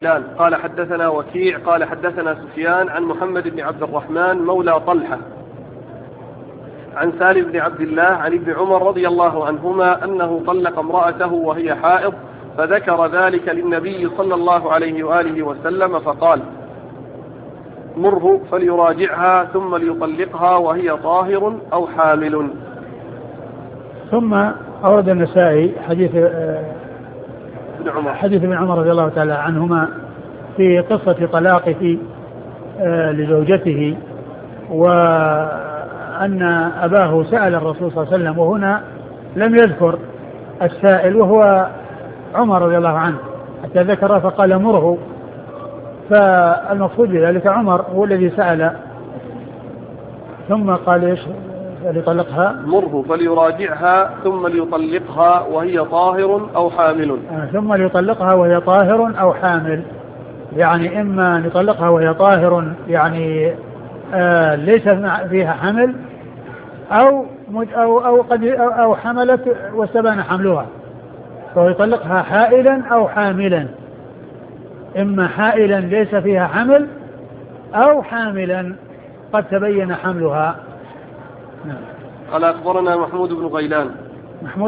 قال حدثنا وكيع قال حدثنا سفيان عن محمد بن عبد الرحمن مولى طلحة عن سالم بن عبد الله عن ابن عمر رضي الله عنهما أنه طلق امرأته وهي حائض، فذكر ذلك للنبي صلى الله عليه وآله وسلم فقال: مره فليراجعها ثم ليطلقها وهي طاهر أو حامل. ثم أورد النسائي حديث ابن عمر رضي الله تعالى عنهما في قصة طلاقه لزوجته، وأن أباه سأل الرسول صلى الله عليه وسلم، وهنا لم يذكر السائل وهو عمر رضي الله عنه حتى ذكر فقال مره، فالمقصود بذلك عمر هو الذي سأل ثم قال ايش؟ ليطلقها مره فليراجعها ثم ليطلقها وهي طاهر أو حامل. ثم ليطلقها وهي طاهر أو حامل، يعني إما يطلقها وهي طاهر يعني ليس فيها حمل، أو حملت واستبان حملها، فهو يطلقها حائلا أو حاملا، إما حائلا ليس فيها حمل أو حاملا قد تبين حملها. قال أخبرنا محمود بن غيلان.